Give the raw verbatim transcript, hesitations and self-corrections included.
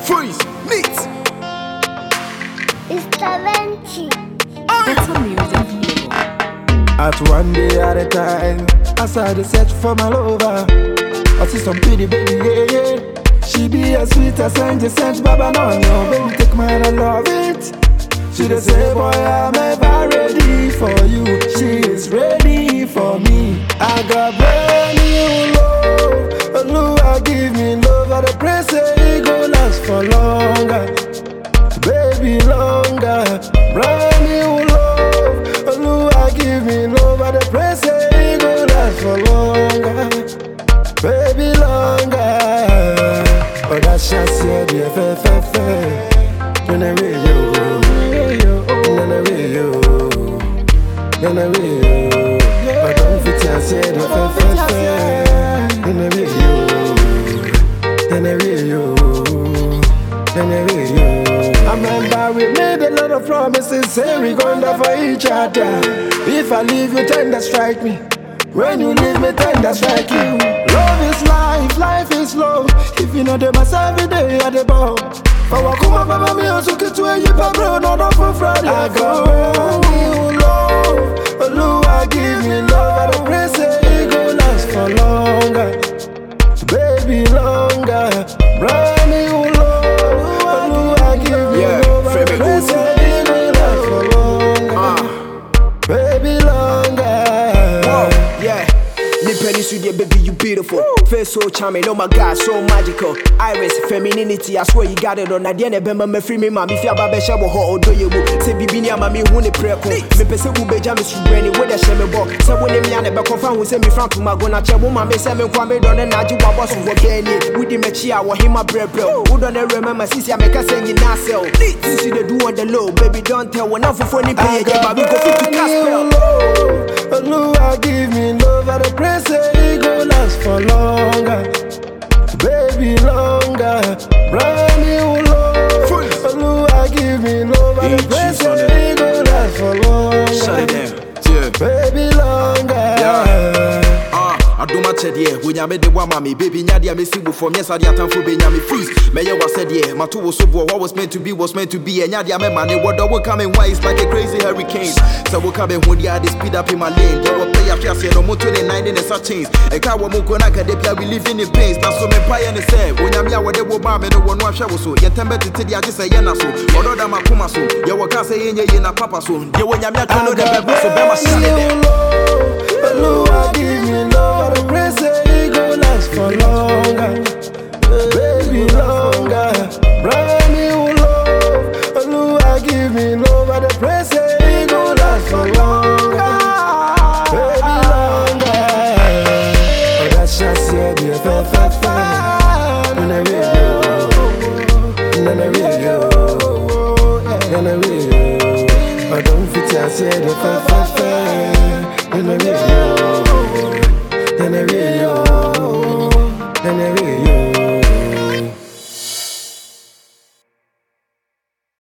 Freeze, neat. It's Tavenchi. Better music. At one day at a time, I started search for my lover. I see some pretty baby, yeah, yeah. She be as sweet as Saint Saint Baba, no, no, baby, take my hand, I love it. She dey say, boy, I'm ever ready for you. She is ready for me. I got brand new love. Oluwa give me love. I dey pray say it go last for longer, baby, longer. Brand new love. Oluwa give me love. I dey pray say it go last for longer, baby, longer. Oh, that shall say the F F F. When I read you. Then I will you, but don't fit your said of a fair. Then I will you, then I will you, then I will you. I remember we made a lot of promises, say we going there for each other. If I leave you, tender strike me. When you leave me, tender strike you. Love is life, life is love. If you know the mass every day at the bar. For Wakuma, Baba, me also get to a yipa, bro, not for Friday. I got you love. Oluwa give me love. I don't pray say it go last for longer, baby, longer. Brand new love. Oluwa give me Yeah, love. I don't pray say it go last for longer, uh. baby, longer. Whoa, yeah. Penny Sudia, baby, you beautiful. Face so charming, oh my God, so magical. Iris, femininity, I swear you got it on. I didn't remember me free me, mommy. If you have a shower, or do you say, Bibinia, mammy, who the prayer call? Me, person who be jamming, ready with a shame box. So when they me confirm who send me from to my gonna check woman, may send me Kwame Don and Naji Wabos who were Kenny. We didn't match or him a bread bro. Who don't remember, Sissy, I make a sing in Nassau. Since you do on the low, baby, don't tell one for funny pay, but we go fit to Caspel. Oluwa give me love. I don't pray say it go last for longer, baby, longer. Brand new love. Oluwa give me love. I don't pray say it go last for longer. Shut it down, yeah. Baby, longer. Yeah. Uh, I do my ched, yeah. When you made the one, mommy, baby, Nadia, me see before. Yes, I did time for being me freeze. Mayor was said, yeah. My two was so boy. What was meant to be was meant to be. And Nadia, my money, what will come in wise like a crazy hurricane. So we'll come in when they had speed up in my lane. They will play up here, say no more twenty-nine in the such chains. A car will move on, I can we living in pains. But so me pie and say, when I'm here, what they will bomb and no one will shower so. Yet, temper to tell you, I just say, Yana so. Although I'm a kuma so. You will can't say in your papa so. You when I'm here, I know the baby, so be my son. Oluwa give me love. I don't pray say it go last for longer, baby, longer. Brand new love. Oluwa give me love. I don't pray say it go last for longer, baby, longer. Oh, that shall say the F F F. Then I will you, then I will you, then I will you. I don't fit your say the F F F.